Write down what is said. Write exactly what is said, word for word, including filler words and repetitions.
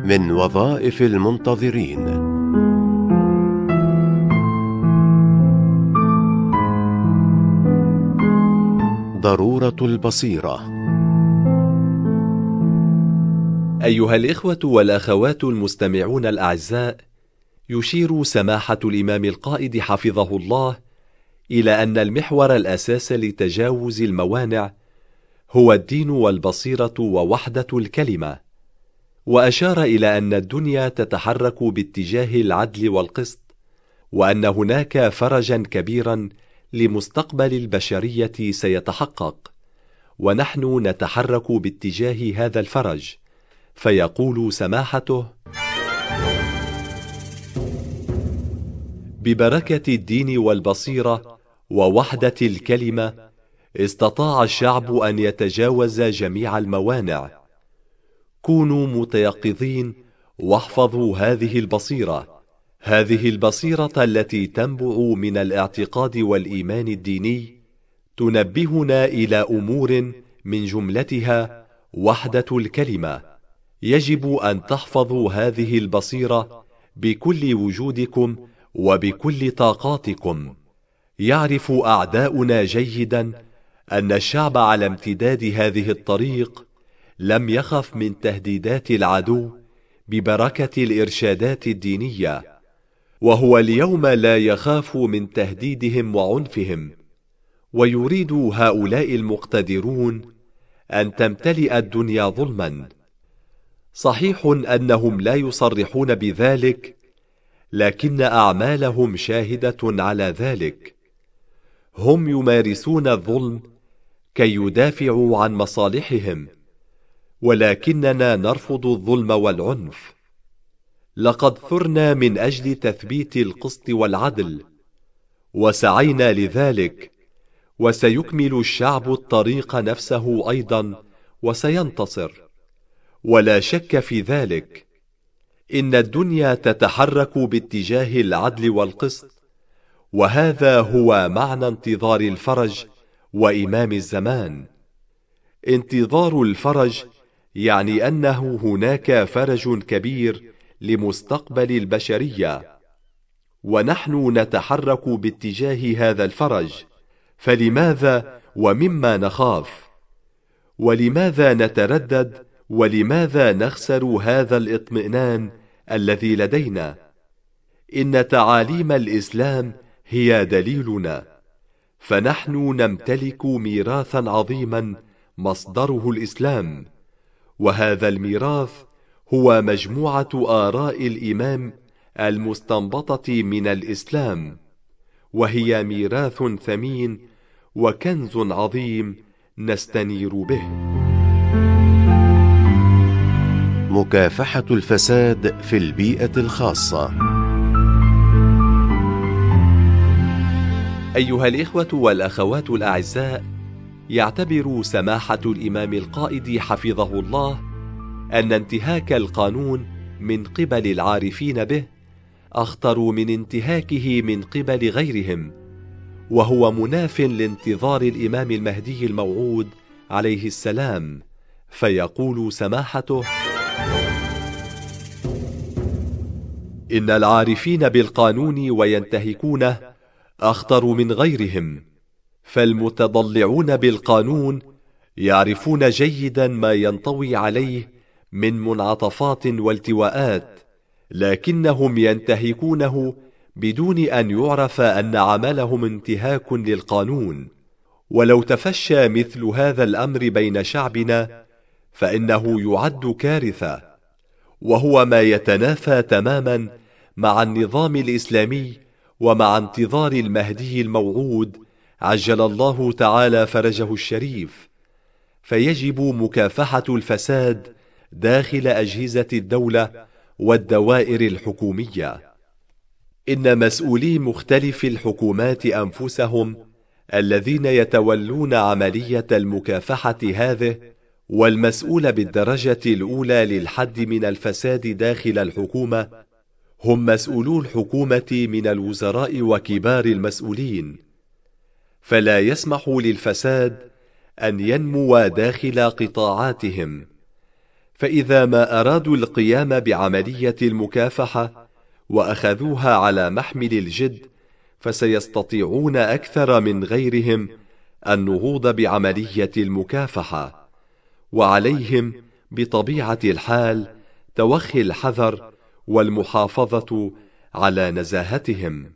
من وظائف المنتظرين. ضرورة البصيرة. أيها الإخوة والأخوات المستمعون الأعزاء، يشير سماحة الإمام القائد حفظه الله إلى أن المحور الأساس لتجاوز الموانع هو الدين والبصيرة ووحدة الكلمة، وأشار إلى أن الدنيا تتحرك باتجاه العدل والقسط، وأن هناك فرجا كبيرا لمستقبل البشرية سيتحقق، ونحن نتحرك باتجاه هذا الفرج. فيقول سماحته: ببركة الدين والبصيرة ووحدة الكلمة استطاع الشعب أن يتجاوز جميع الموانع. كونوا متيقظين واحفظوا هذه البصيرة، هذه البصيرة التي تنبع من الاعتقاد والإيمان الديني، تنبهنا إلى أمور من جملتها وحدة الكلمة. يجب أن تحفظوا هذه البصيرة بكل وجودكم وبكل طاقاتكم. يعرف أعداؤنا جيدا أن الشعب على امتداد هذه الطريق لم يخف من تهديدات العدو ببركة الإرشادات الدينية، وهو اليوم لا يخاف من تهديدهم وعنفهم. ويريد هؤلاء المقتدرون أن تمتلئ الدنيا ظلما. صحيح أنهم لا يصرحون بذلك، لكن أعمالهم شاهدة على ذلك. هم يمارسون الظلم كي يدافعوا عن مصالحهم، ولكننا نرفض الظلم والعنف. لقد ثرنا من أجل تثبيت القسط والعدل، وسعينا لذلك، وسيكمل الشعب الطريق نفسه أيضا وسينتصر، ولا شك في ذلك. إن الدنيا تتحرك باتجاه العدل والقسط، وهذا هو معنى انتظار الفرج وإمام الزمان. انتظار الفرج يعني أنه هناك فرج كبير لمستقبل البشرية، ونحن نتحرك باتجاه هذا الفرج. فلماذا ومما نخاف؟ ولماذا نتردد؟ ولماذا نخسر هذا الاطمئنان الذي لدينا؟ إن تعاليم الإسلام هي دليلنا، فنحن نمتلك ميراثا عظيما مصدره الإسلام، وهذا الميراث هو مجموعة آراء الإمام المستنبطة من الإسلام، وهي ميراث ثمين وكنز عظيم نستنير به. مكافحة الفساد في البيئة الخاصة. أيها الإخوة والأخوات الأعزاء، يعتبر سماحة الإمام القائد حفظه الله أن انتهاك القانون من قبل العارفين به أخطر من انتهاكه من قبل غيرهم، وهو مناف لانتظار الإمام المهدي الموعود عليه السلام. فيقول سماحته: إن العارفين بالقانون وينتهكونه أخطر من غيرهم، فالمتضلعون بالقانون يعرفون جيدا ما ينطوي عليه من منعطفات والتواءات، لكنهم ينتهكونه بدون أن يعرف أن عملهم انتهاك للقانون. ولو تفشى مثل هذا الأمر بين شعبنا فإنه يعد كارثة، وهو ما يتنافى تماما مع النظام الإسلامي ومع انتظار المهدي الموعود عجل الله تعالى فرجه الشريف. فيجب مكافحة الفساد داخل أجهزة الدولة والدوائر الحكومية. إن مسؤولي مختلف الحكومات أنفسهم الذين يتولون عملية المكافحة هذه، والمسؤول بالدرجة الأولى للحد من الفساد داخل الحكومة، هم مسؤولو الحكومة من الوزراء وكبار المسؤولين. فلا يسمح للفساد أن ينمو داخل قطاعاتهم، فإذا ما أرادوا القيام بعملية المكافحة وأخذوها على محمل الجد، فسيستطيعون أكثر من غيرهم النهوض بعملية المكافحة، وعليهم بطبيعة الحال توخي الحذر والمحافظة على نزاهتهم.